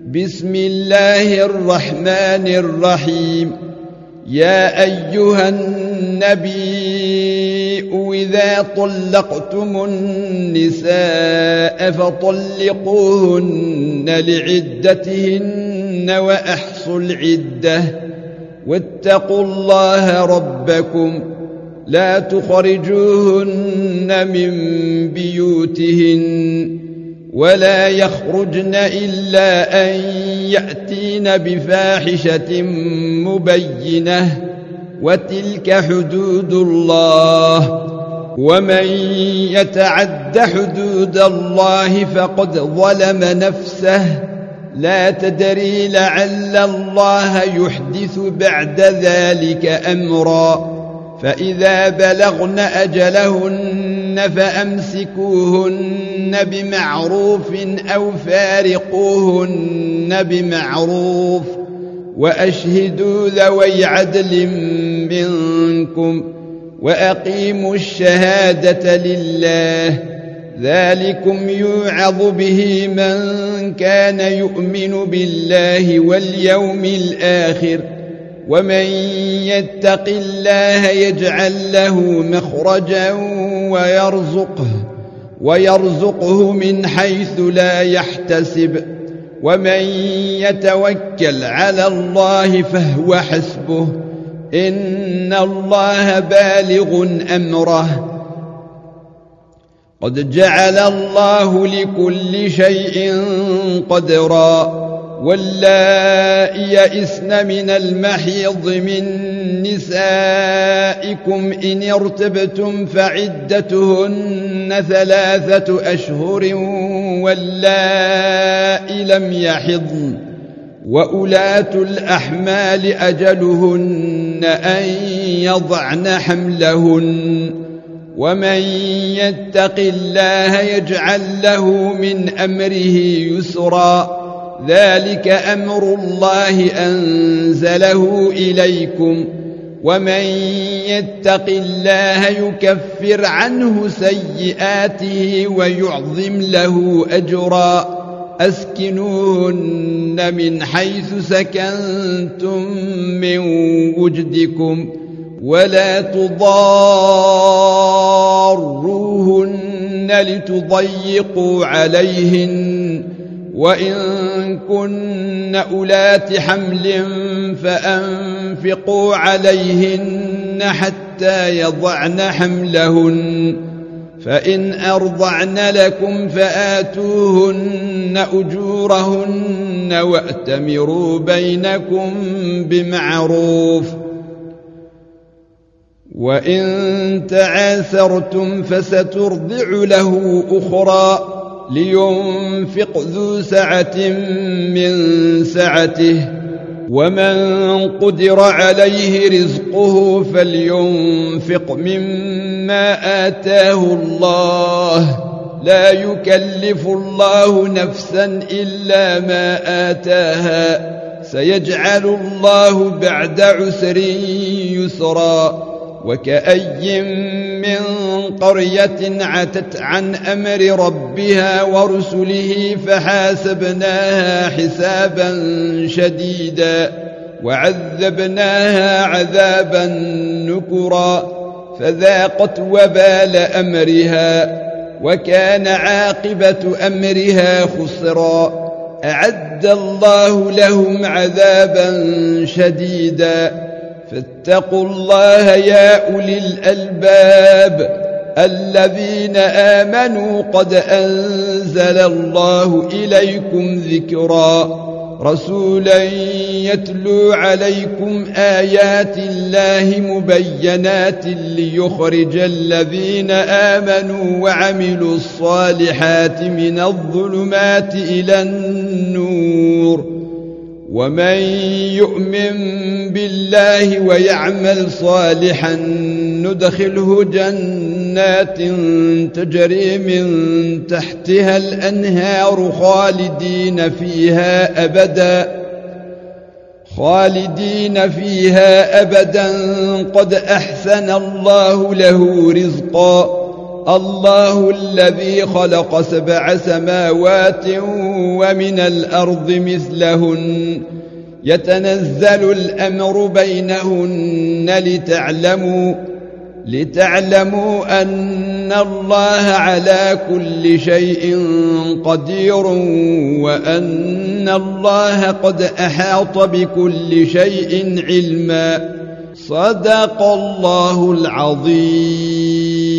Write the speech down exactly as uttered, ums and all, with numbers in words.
بسم الله الرحمن الرحيم. يا أيها النبي إذا طلقتم النساء فطلقوهن لعدتهن وأحصوا العدة واتقوا الله ربكم لا تخرجوهن من بيوتهن ولا يخرجن إلا أن يأتين بفاحشة مبينة وتلك حدود الله ومن يتعد حدود الله فقد ظلم نفسه لا تدري لعل الله يحدث بعد ذلك أمرا فإذا بلغن أجلهن فأمسكوهن بمعروف أو فارقوهن بمعروف وأشهدوا ذوي عدل منكم وأقيموا الشهادة لله ذلكم يوعظ به من كان يؤمن بالله واليوم الآخر ومن يتق الله يجعل له مخرجا ويرزقه ويرزقه من حيث لا يحتسب ومن يتوكل على الله فهو حسبه إن الله بالغ أمره قد جعل الله لكل شيء قدرا واللائي يئسن من المحيض من نسائكم إن ارتبتم فعدتهن ثلاثة أشهر واللائي لم يحضن وأولاة الأحمال أجلهن أن يضعن حملهن ومن يتق الله يجعل له من أمره يسرا ذلك أمر الله أنزله إليكم ومن يتق الله يكفر عنه سيئاته ويعظم له أجرا أسكنوهن من حيث سكنتم من وجدكم ولا تضاروهن لتضيقوا عليهن وإن كن أولات حمل فأنفقوا عليهن حتى يضعن حملهن فإن أرضعن لكم فآتوهن أجورهن وأتمروا بينكم بمعروف وإن تعاثرتم فسترضع له أخرى لينفق ذو سعة من سعته ومن قدر عليه رزقه فلينفق مما آتاه الله لا يكلف الله نفسا إلا ما آتاها سيجعل الله بعد عسر يسرا وكأي من قرية عتت عن أمر ربها ورسله فحاسبناها حسابا شديدا وعذبناها عذابا نكرا فذاقت وبال أمرها وكان عاقبة أمرها خسرا أعد الله لهم عذابا شديدا فاتقوا الله يا أولي الألباب الذين آمنوا قد أنزل الله إليكم ذكرا رسولا يتلو عليكم آيات الله مبينات ليخرج الذين آمنوا وعملوا الصالحات من الظلمات إلى النور ومن يؤمن بالله ويعمل صالحا ندخله جنات تجري من تحتها الأنهار خالدين فيها أبدا خالدين فيها أبدا قد أحسن الله له رزقا الله الذي خلق سبع سماوات ومن الأرض مثلهن يتنزل الأمر بينهن لتعلموا لتعلموا أن الله على كل شيء قدير وأن الله قد أحاط بكل شيء علما. صدق الله العظيم.